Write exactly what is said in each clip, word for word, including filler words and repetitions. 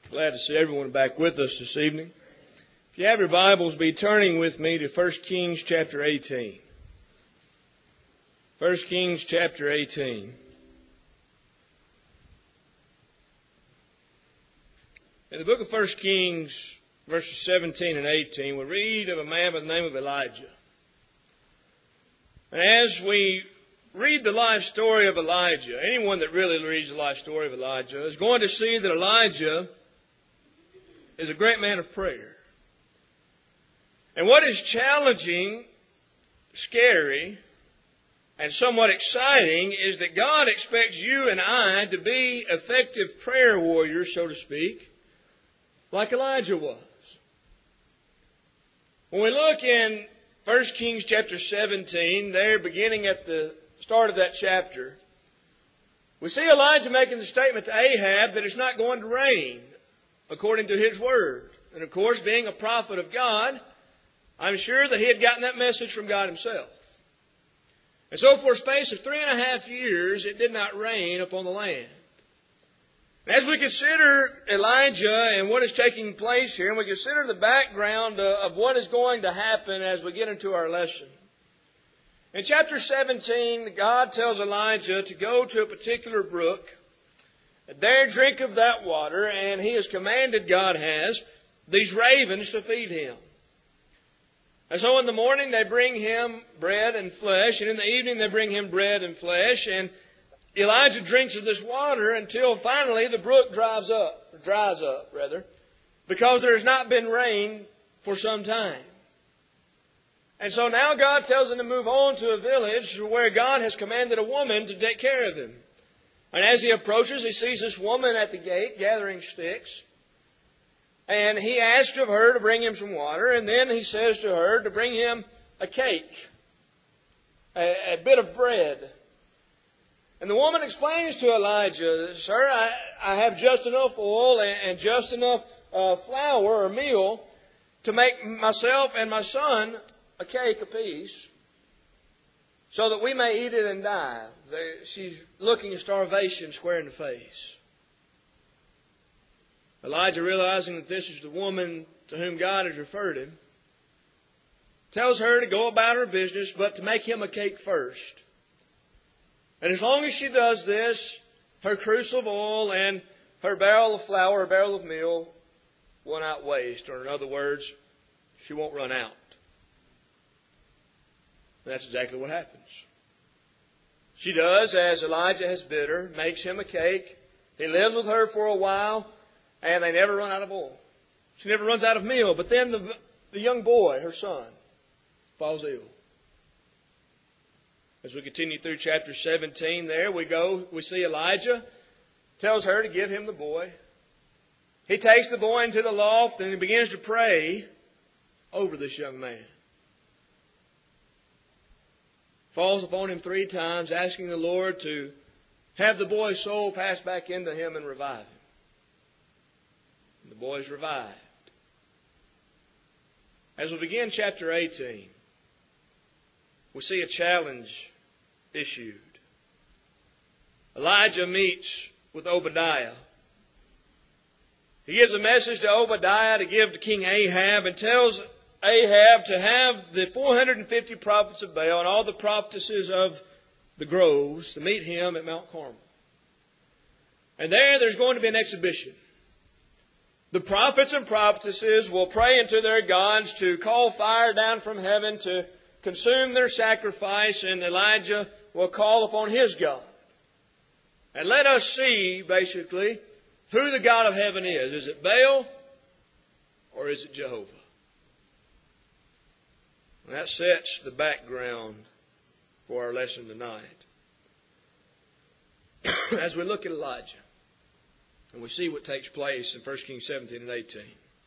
Glad to see everyone back with us this evening. If you have your Bibles, be turning with me to First Kings chapter eighteen. First Kings chapter eighteen. In the book of First Kings, verses seventeen and eighteen, we read of a man by the name of Elijah. And as we read the life story of Elijah, anyone that really reads the life story of Elijah is going to see that Elijah is a great man of prayer. And what is challenging, scary, and somewhat exciting is that God expects you and I to be effective prayer warriors, so to speak, like Elijah was. When we look in First Kings chapter seventeen, there beginning at the start of that chapter, we see Elijah making the statement to Ahab that it's not going to rain according to his word. And of course, being a prophet of God, I'm sure that he had gotten that message from God himself. And so for a space of three and a half years, it did not rain upon the land. As we consider Elijah and what is taking place here, and we consider the background of what is going to happen as we get into our lesson. In chapter seventeen, God tells Elijah to go to a particular brook, there drink of that water, and he has commanded, God has, these ravens to feed him. And so in the morning they bring him bread and flesh, and in the evening they bring him bread and flesh, and Elijah drinks of this water until finally the brook dries up, dries up rather, because there has not been rain for some time. And so now God tells him to move on to a village where God has commanded a woman to take care of him. And as he approaches, he sees this woman at the gate gathering sticks. And he asks of her to bring him some water. And then he says to her to bring him a cake, a, a bit of bread. And the woman explains to Elijah, Sir, I, I have just enough oil and, and just enough uh, flour or meal to make myself and my son a cake apiece, so that we may eat it and die. She's looking at starvation square in the face. Elijah, realizing that this is the woman to whom God has referred him, tells her to go about her business, but to make him a cake first. And as long as she does this, her cruse of oil and her barrel of flour, or barrel of meal, will not waste. Or in other words, she won't run out. And that's exactly what happens. She does as Elijah has bid her, makes him a cake. He lives with her for a while, and they never run out of oil. She never runs out of meal. But then the, the young boy, her son, falls ill. As we continue through chapter seventeen, there we go, we see Elijah tells her to give him the boy. He takes the boy into the loft and he begins to pray over this young man. Falls upon him three times, asking the Lord to have the boy's soul pass back into him and revive him. And the boy is revived. As we begin chapter eighteen, we see a challenge issued. Elijah meets with Obadiah. He gives a message to Obadiah to give to King Ahab and tells Ahab to have the four hundred fifty prophets of Baal and all the prophetesses of the groves to meet him at Mount Carmel. And there, there's going to be an exhibition. The prophets and prophetesses will pray unto their gods to call fire down from heaven to consume their sacrifice, and Elijah will call upon his God. And let us see, basically, who the God of heaven is. Is it Baal or is it Jehovah? And that sets the background for our lesson tonight. As we look at Elijah and we see what takes place in First Kings seventeen and eighteen,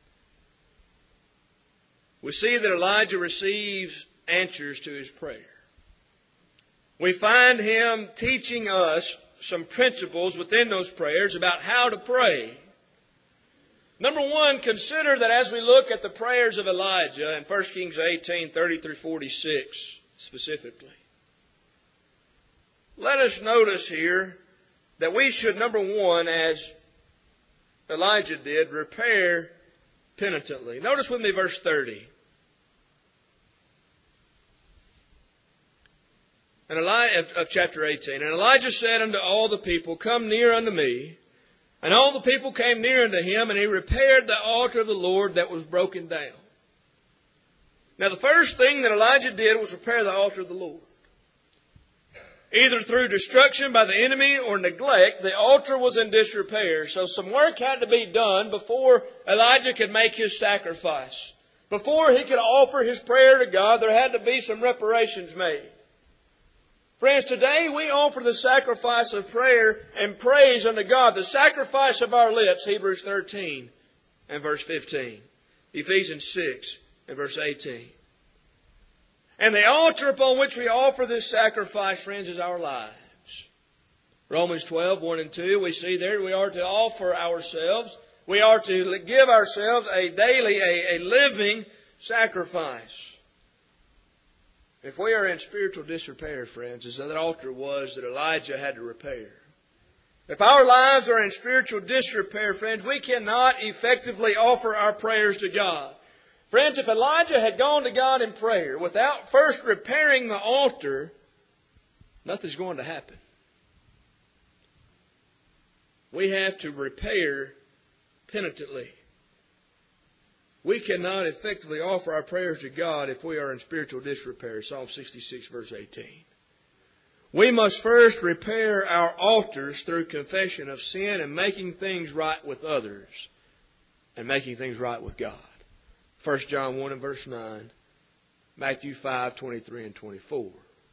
we see that Elijah receives answers to his prayer. We find him teaching us some principles within those prayers about how to pray. Number one, consider that as we look at the prayers of Elijah in First Kings eighteen, thirty through forty-six specifically, let us notice here that we should, number one, as Elijah did, repair penitently. Notice with me verse thirty. And Elijah, of, of chapter eighteen. And Elijah said unto all the people, Come near unto me. And all the people came near unto him, and he repaired the altar of the Lord that was broken down. Now the first thing that Elijah did was repair the altar of the Lord. Either through destruction by the enemy or neglect, the altar was in disrepair. So some work had to be done before Elijah could make his sacrifice. Before he could offer his prayer to God, there had to be some reparations made. Friends, today we offer the sacrifice of prayer and praise unto God, the sacrifice of our lips, Hebrews thirteen and verse fifteen, Ephesians six and verse eighteen. And the altar upon which we offer this sacrifice, friends, is our lives. Romans twelve, one and two, we see there we are to offer ourselves. We are to give ourselves a daily, a, a living sacrifice. If we are in spiritual disrepair, friends, as that altar was that Elijah had to repair. If our lives are in spiritual disrepair, friends, we cannot effectively offer our prayers to God. Friends, if Elijah had gone to God in prayer without first repairing the altar, nothing's going to happen. We have to repair penitently. We cannot effectively offer our prayers to God if we are in spiritual disrepair. Psalm sixty-six, verse eighteen. We must first repair our altars through confession of sin and making things right with others and making things right with God. First John one and verse nine, Matthew five, twenty-three and twenty-four.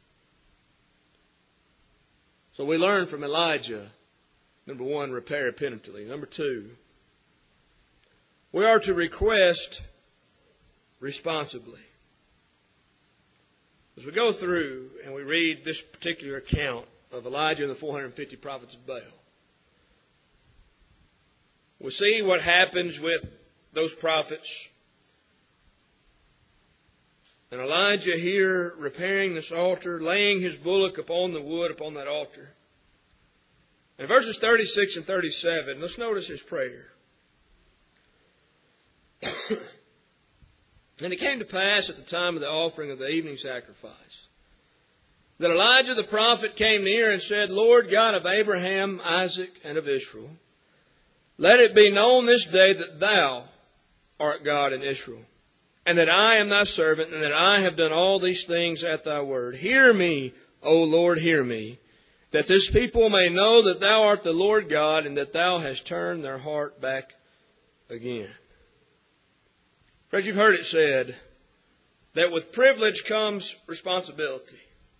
So we learn from Elijah, number one, repair penitently. Number two, we are to request responsibly. As we go through and we read this particular account of Elijah and the four hundred fifty prophets of Baal, we see what happens with those prophets. And Elijah here repairing this altar, laying his bullock upon the wood upon that altar. In verses thirty-six and thirty-seven, let's notice his prayer. And it came to pass at the time of the offering of the evening sacrifice that Elijah the prophet came near and said, Lord God of Abraham, Isaac, and of Israel, let it be known this day that thou art God in Israel, and that I am thy servant, and that I have done all these things at thy word. Hear me, O Lord, hear me, that this people may know that thou art the Lord God, and that thou hast turned their heart back again. Friends, you've heard it said that with privilege comes responsibility.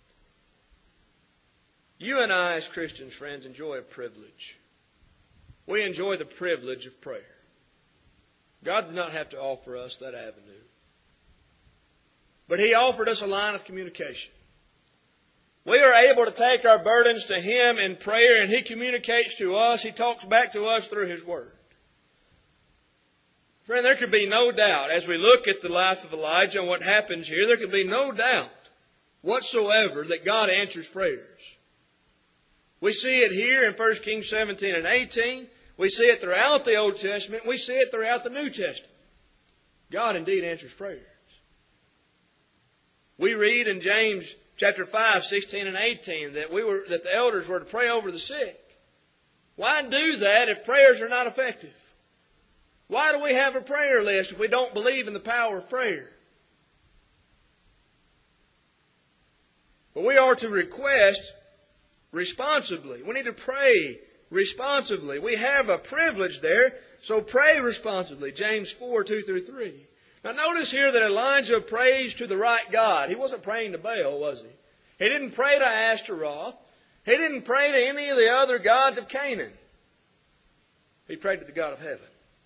You and I as Christians, friends, enjoy a privilege. We enjoy the privilege of prayer. God did not have to offer us that avenue. But He offered us a line of communication. We are able to take our burdens to Him in prayer, and He communicates to us. He talks back to us through His Word. Friend, there could be no doubt, as we look at the life of Elijah and what happens here, there could be no doubt whatsoever that God answers prayers. We see it here in First Kings seventeen and eighteen. We see it throughout the Old Testament. We see it throughout the New Testament. God indeed answers prayers. We read in James chapter five, sixteen and eighteen that we were that the elders were to pray over the sick. Why do that if prayers are not effective? Why do we have a prayer list if we don't believe in the power of prayer? But we are to request responsibly. We need to pray responsibly. We have a privilege there, so pray responsibly. James four, two through three. Now notice here that Elijah prays to the right God. He wasn't praying to Baal, was he? He didn't pray to Ashtaroth. He didn't pray to any of the other gods of Canaan. He prayed to the God of heaven.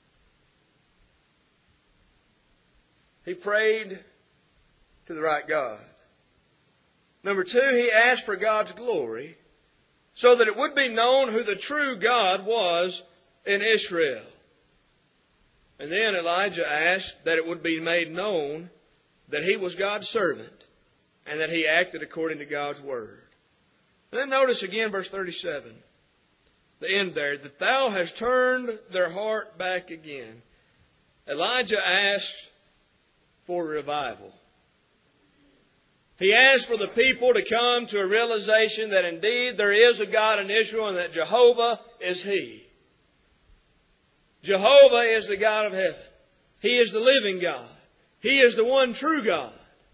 He prayed to the right God. Number two, he asked for God's glory so that it would be known who the true God was in Israel. And then Elijah asked that it would be made known that he was God's servant and that he acted according to God's word. And then notice again verse thirty-seven. the end there, that thou hast turned their heart back again. Elijah asked for revival. He asked for the people to come to a realization that indeed there is a God in Israel and that Jehovah is He. Jehovah is the God of heaven. He is the living God. He is the one true God.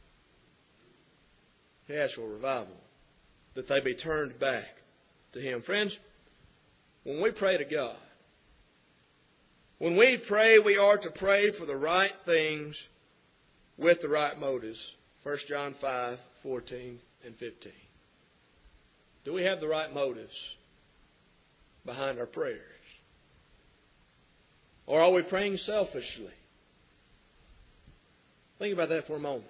He asked for revival, that they be turned back to Him. Friends, when we pray to God, when we pray, we are to pray for the right things with the right motives. First John five, fourteen and fifteen. Do we have the right motives behind our prayers? Or are we praying selfishly? Think about that for a moment.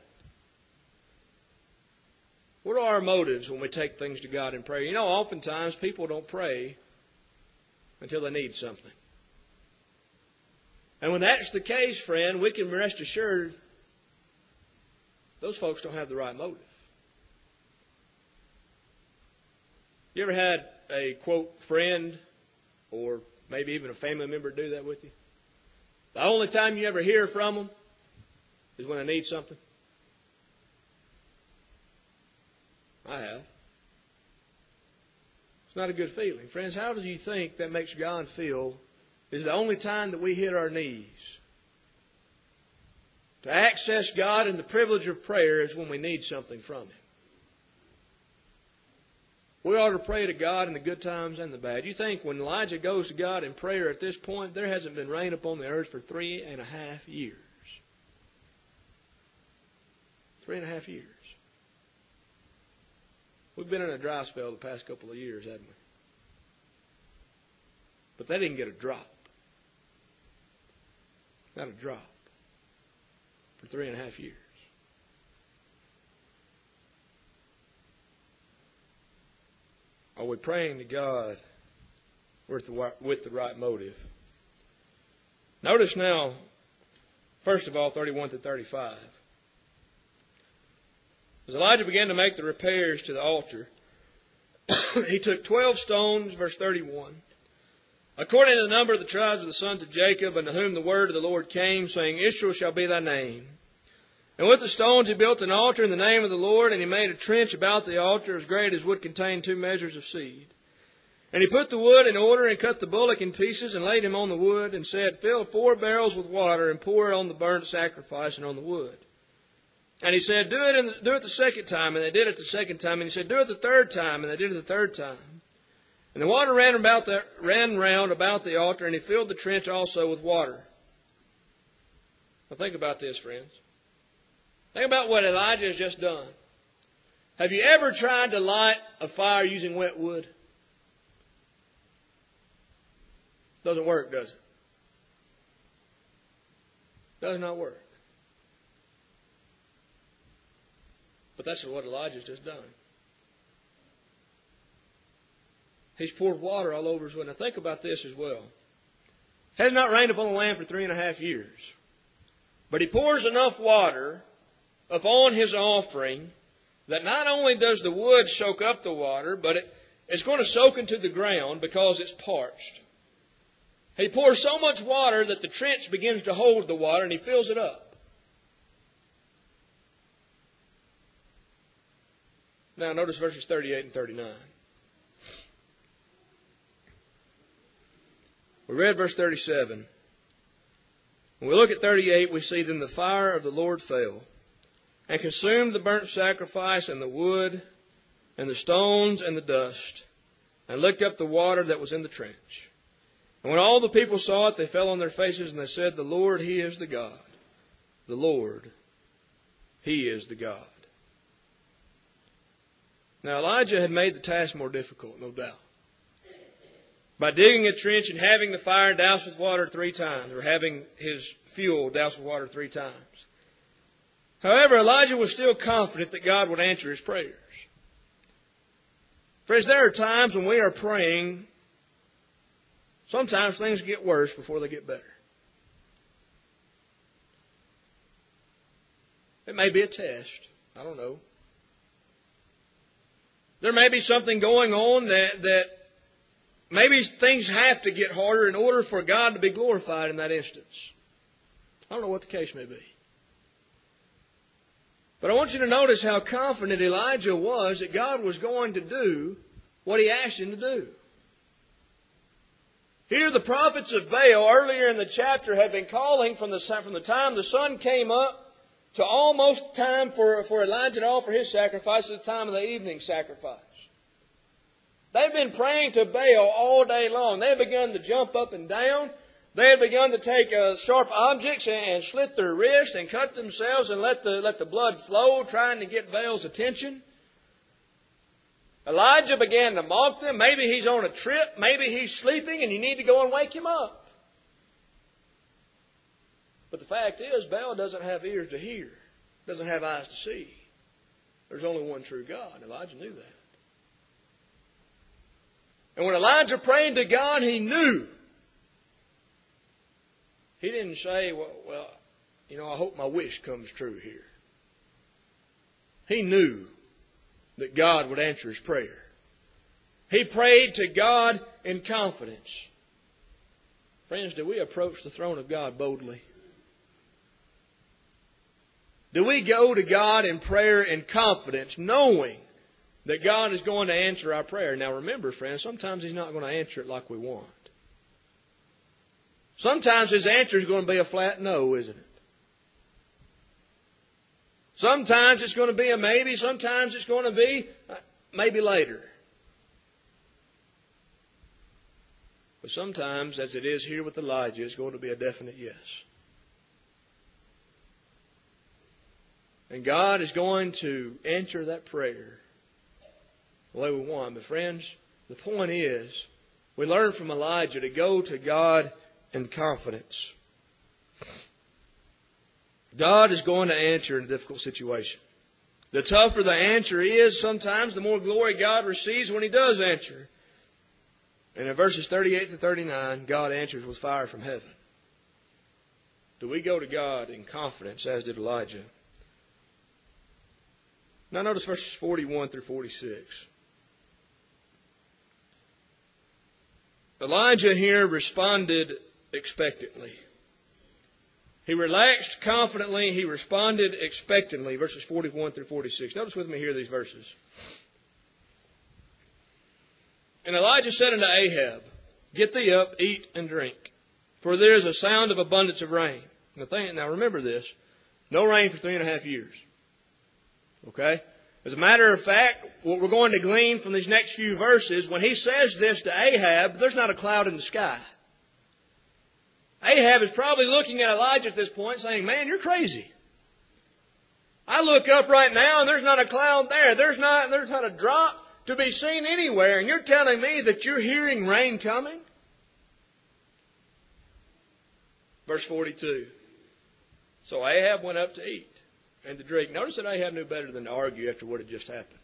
What are our motives when we take things to God in prayer? You know, oftentimes people don't pray until they need something. And when that's the case, friend, we can rest assured those folks don't have the right motive. You ever had a, quote, friend or maybe even a family member do that with you? The only time you ever hear from them is when they need something? I have. It's not a good feeling. Friends, how do you think that makes God feel? Is the only time that we hit our knees to access God and the privilege of prayer is when we need something from Him. We ought to pray to God in the good times and the bad. You think when Elijah goes to God in prayer at this point, there hasn't been rain upon the earth for three and a half years. Three and a half years. We've been in a dry spell the past couple of years, haven't we? But they didn't get a drop. Not a drop. For three and a half years. Are we praying to God with the, with the right motive? Notice now, first of all, thirty-one to thirty-five. As Elijah began to make the repairs to the altar, he took twelve stones, verse thirty-one, according to the number of the tribes of the sons of Jacob, unto whom the word of the Lord came, saying, Israel shall be thy name. And with the stones he built an altar in the name of the Lord, and he made a trench about the altar as great as would contain two measures of seed. And he put the wood in order, and cut the bullock in pieces, and laid him on the wood, and said, Fill four barrels with water, and pour it on the burnt sacrifice and on the wood. And he said, Do it, in the, do it the second time. And they did it the second time. And he said, Do it the third time. And they did it the third time. And the water ran about the, ran round about the altar, and he filled the trench also with water. Now think about this, friends. Think about what Elijah has just done. Have you ever tried to light a fire using wet wood? Doesn't work, does it? Does not work. But that's what Elijah's just done. He's poured water all over his wood. Now think about this as well. It has not rained upon the land for three and a half years. But he pours enough water upon his offering that not only does the wood soak up the water, but it, it's going to soak into the ground because it's parched. He pours so much water that the trench begins to hold the water, and he fills it up. Now notice verses thirty-eight and thirty-nine. We read verse thirty-seven. When we look at thirty-eight, we see, Then the fire of the Lord fell, and consumed the burnt sacrifice, and the wood, and the stones, and the dust, and licked up the water that was in the trench. And when all the people saw it, they fell on their faces, and they said, The Lord, He is the God. The Lord, He is the God. Now Elijah had made the task more difficult, no doubt, by digging a trench and having the fire doused with water three times, or having his fuel doused with water three times. However, Elijah was still confident that God would answer his prayers. Friends, there are times when we are praying, sometimes things get worse before they get better. It may be a test. I don't know. There may be something going on that, that maybe things have to get harder in order for God to be glorified in that instance. I don't know what the case may be. But I want you to notice how confident Elijah was that God was going to do what He asked him to do. Here the prophets of Baal earlier in the chapter had been calling from the, from the time the sun came up to almost time for, for Elijah to offer his sacrifice at the time of the evening sacrifice. They'd been praying to Baal all day long. They had begun to jump up and down. They had begun to take uh, sharp objects and, and slit their wrists and cut themselves and let the, let the blood flow, trying to get Baal's attention. Elijah began to mock them. Maybe he's on a trip. Maybe he's sleeping and you need to go and wake him up. But the fact is, Baal doesn't have ears to hear. Doesn't have eyes to see. There's only one true God. Elijah knew that. And when Elijah prayed to God, he knew. He didn't say, well, well, you know, I hope my wish comes true here. He knew that God would answer his prayer. He prayed to God in confidence. Friends, do we approach the throne of God boldly? Do we go to God in prayer in confidence, knowing that God is going to answer our prayer? Now remember, friends, sometimes He's not going to answer it like we want. Sometimes His answer is going to be a flat no, isn't it? Sometimes it's going to be a maybe. Sometimes it's going to be maybe later. But sometimes, as it is here with Elijah, it's going to be a definite yes. And God is going to answer that prayer the way we want. But friends, the point is, we learn from Elijah to go to God in confidence. God is going to answer in a difficult situation. The tougher the answer is, sometimes the more glory God receives when He does answer. And in verses thirty-eight to thirty-nine, God answers with fire from heaven. Do we go to God in confidence, as did Elijah? Now notice verses forty-one through forty-six. Elijah here responded expectantly. He relaxed confidently. He responded expectantly. Verses forty-one through forty-six. Notice with me here these verses. And Elijah said unto Ahab, Get thee up, eat and drink, for there is a sound of abundance of rain. Now, think, now remember this. No rain for three and a half years. Okay? As a matter of fact, what we're going to glean from these next few verses, when he says this to Ahab, there's not a cloud in the sky. Ahab is probably looking at Elijah at this point saying, man, you're crazy. I look up right now and there's not a cloud there. There's not, there's not a drop to be seen anywhere. And you're telling me that you're hearing rain coming? Verse forty-two. So Ahab went up to eat and to drink. Notice that Ahab knew better than to argue after what had just happened.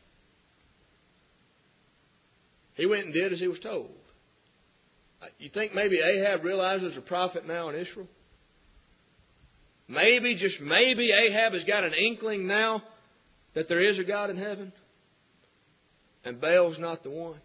He went and did as he was told. You think maybe Ahab realizes there's a prophet now in Israel? Maybe, just maybe, Ahab has got an inkling now that there is a God in heaven and Baal's not the one.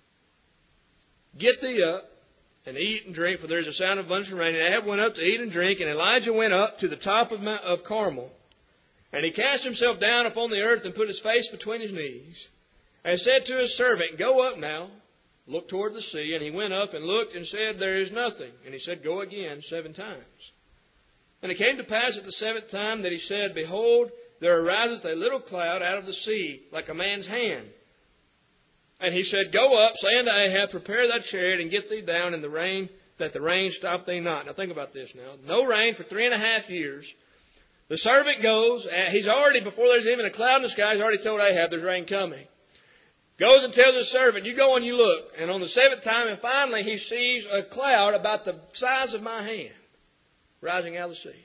Get thee up and eat and drink, for there is a sound of abundance of rain. And Ahab went up to eat and drink, and Elijah went up to the top of, Mount, of Carmel. And he cast himself down upon the earth and put his face between his knees and said to his servant, Go up now, look toward the sea. And he went up and looked and said, There is nothing. And he said, Go again seven times. And it came to pass at the seventh time that he said, Behold, there ariseth a little cloud out of the sea, like a man's hand. And he said, Go up, say unto Ahab, Prepare thy chariot, and get thee down in the rain, that the rain stop thee not. Now think about this now. No rain for three and a half years. The servant goes, he's already, before there's even a cloud in the sky, he's already told Ahab there's rain coming. Goes and tells the servant, You go and you look. And on the seventh time, and finally he sees a cloud about the size of my hand rising out of the sea.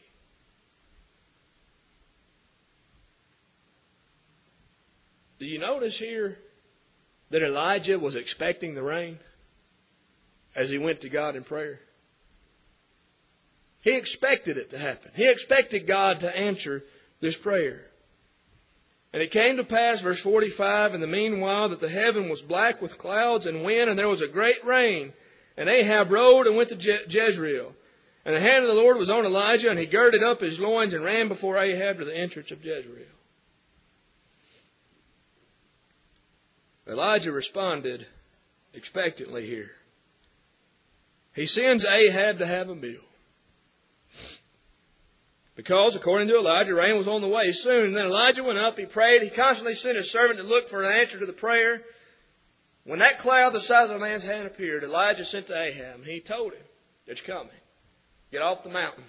Do you notice here that Elijah was expecting the rain as he went to God in prayer? He expected it to happen. He expected God to answer this prayer. And it came to pass, verse forty-five, in the meanwhile that the heaven was black with clouds and wind, and there was a great rain. And Ahab rode and went to Je- Jezreel. And the hand of the Lord was on Elijah, and he girded up his loins and ran before Ahab to the entrance of Jezreel. Elijah responded expectantly here. He sends Ahab to have a meal. Because, according to Elijah, rain was on the way soon. And then Elijah went up, he prayed. He constantly sent his servant to look for an answer to the prayer. When that cloud the size of a man's hand appeared, Elijah sent to Ahab, and he told him, "It's coming. Get off the mountain."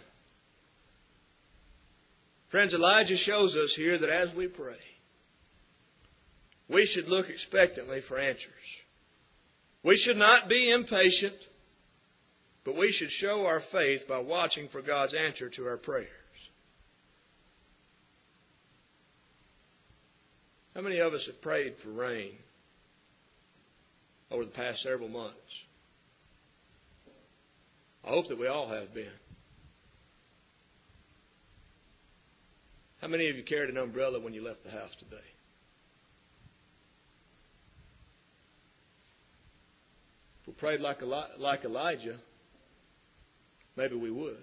Friends, Elijah shows us here that as we pray, we should look expectantly for answers. We should not be impatient, but we should show our faith by watching for God's answer to our prayers. How many of us have prayed for rain over the past several months? I hope that we all have been. How many of you carried an umbrella when you left the house today? If we prayed like, Eli- like Elijah, maybe we would.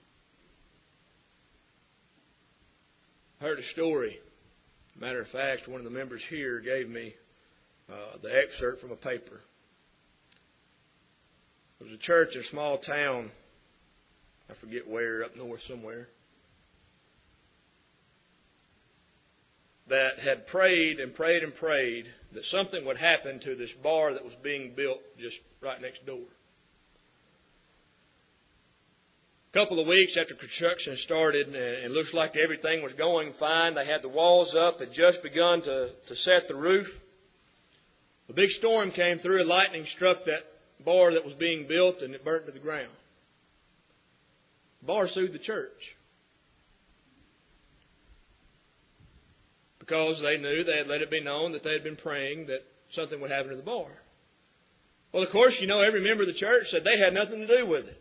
I heard a story. Matter of fact, one of the members here gave me uh, the excerpt from a paper. There was a church in a small town, I forget where, up north somewhere, that had prayed and prayed and prayed that something would happen to this bar that was being built just right next door. A couple of weeks after construction started, and it looks like everything was going fine. They had the walls up, had just begun to, to set the roof. A big storm came through, and lightning struck that bar that was being built, and it burnt to the ground. The bar sued the church because they knew they had let it be known that they had been praying that something would happen to the bar. Well, of course, you know, every member of the church said they had nothing to do with it.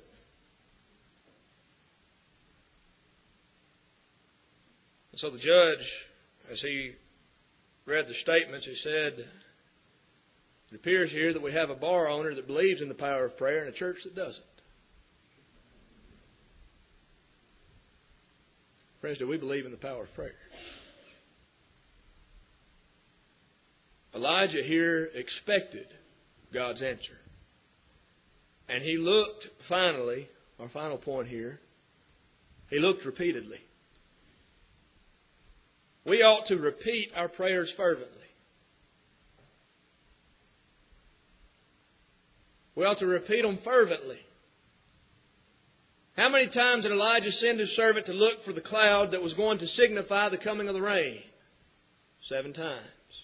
And so the judge, as he read the statements, he said, "It appears here that we have a bar owner that believes in the power of prayer and a church that doesn't." Friends, do we believe in the power of prayer? Elijah here expected God's answer. And he looked finally, our final point here, he looked repeatedly. We ought to repeat our prayers fervently. We ought to repeat them fervently. How many times did Elijah send his servant to look for the cloud that was going to signify the coming of the rain? Seven times.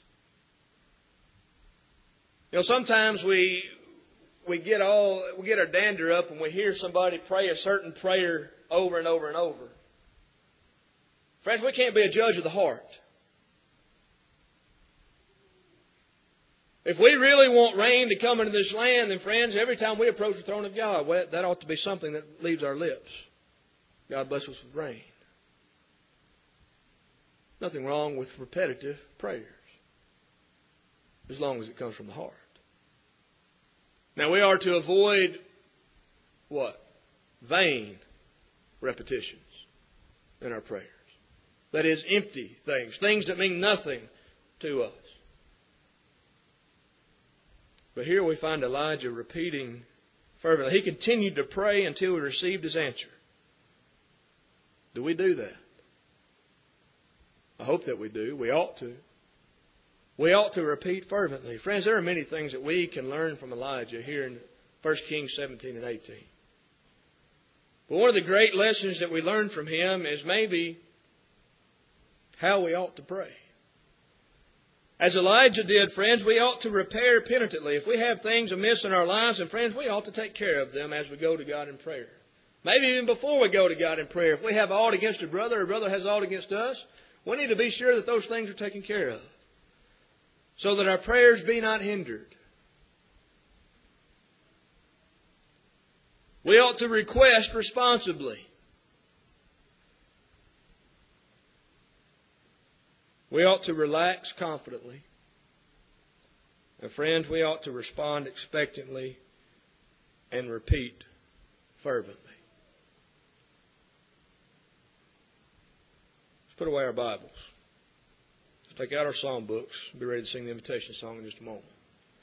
You know, sometimes we we get all we get our dander up when we hear somebody pray a certain prayer over and over and over. Friends, we can't be a judge of the heart. If we really want rain to come into this land, then friends, every time we approach the throne of God, well, that ought to be something that leaves our lips. God bless us with rain. Nothing wrong with repetitive prayers, as long as it comes from the heart. Now we are to avoid what? Vain repetitions in our prayers. That is, empty things, things that mean nothing to us. But here we find Elijah repeating fervently. He continued to pray until he received his answer. Do we do that? I hope that we do. We ought to. We ought to repeat fervently. Friends, there are many things that we can learn from Elijah here in First Kings seventeen and eighteen. But one of the great lessons that we learn from him is maybe how we ought to pray. As Elijah did, friends, we ought to repair penitently. If we have things amiss in our lives, and friends, we ought to take care of them as we go to God in prayer. Maybe even before we go to God in prayer, if we have aught against a brother, or a brother has aught against us, we need to be sure that those things are taken care of, so that our prayers be not hindered. We ought to request responsibly. We ought to relax confidently. And friends, we ought to respond expectantly and repeat fervently. Let's put away our Bibles. Let's take out our psalm books. We'll be ready to sing the invitation song in just a moment.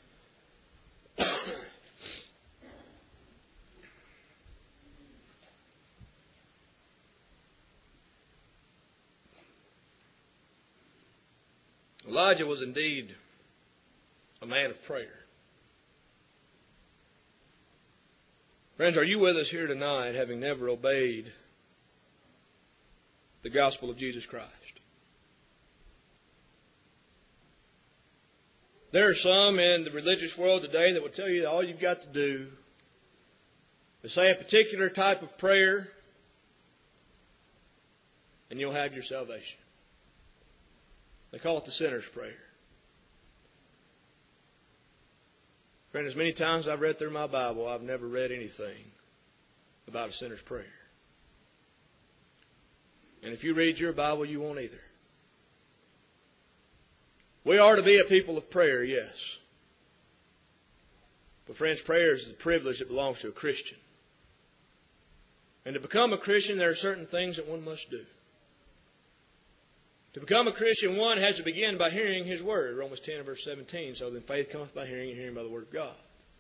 Elijah was indeed a man of prayer. Friends, are you with us here tonight having never obeyed the gospel of Jesus Christ? There are some in the religious world today that will tell you that all you've got to do is say a particular type of prayer and you'll have your salvation. They call it the sinner's prayer. Friend, as many times as I've read through my Bible, I've never read anything about a sinner's prayer. And if you read your Bible, you won't either. We are to be a people of prayer, yes. But friends, prayer is the privilege that belongs to a Christian. And to become a Christian, there are certain things that one must do. To become a Christian, one has to begin by hearing His Word. Romans ten, verse seventeen. So then faith cometh by hearing, and hearing by the Word of God.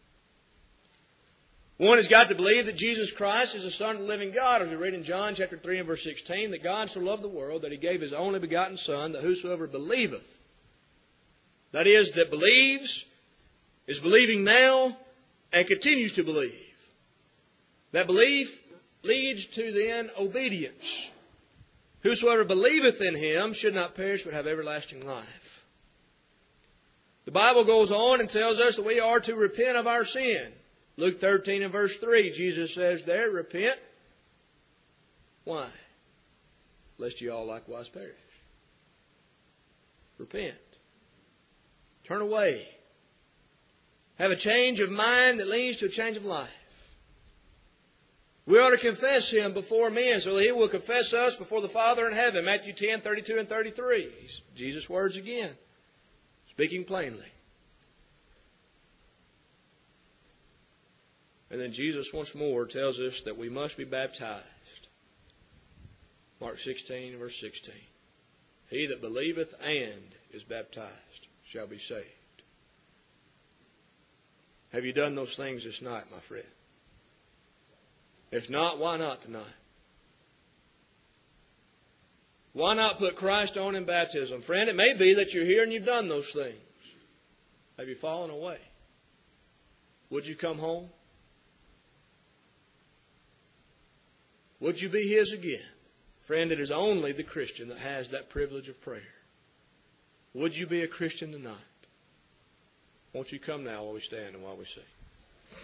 One has got to believe that Jesus Christ is the Son of the living God. As we read in John chapter three and verse sixteen, that God so loved the world that He gave His only begotten Son, that whosoever believeth, that is, that believes, is believing now, and continues to believe. That belief leads to then obedience. Whosoever believeth in Him should not perish but have everlasting life. The Bible goes on and tells us that we are to repent of our sin. Luke thirteen and verse three, Jesus says there, repent. Why? Lest ye all likewise perish. Repent. Turn away. Have a change of mind that leads to a change of life. We ought to confess Him before men so that He will confess us before the Father in heaven. Matthew ten, thirty-two and thirty-three. Jesus' words again. Speaking plainly. And then Jesus once more tells us that we must be baptized. Mark sixteen, verse sixteen. He that believeth and is baptized shall be saved. Have you done those things this night, my friend? If not, why not tonight? Why not put Christ on in baptism? Friend, it may be that you're here and you've done those things. Have you fallen away? Would you come home? Would you be His again? Friend, it is only the Christian that has that privilege of prayer. Would you be a Christian tonight? Won't you come now while we stand and while we sing?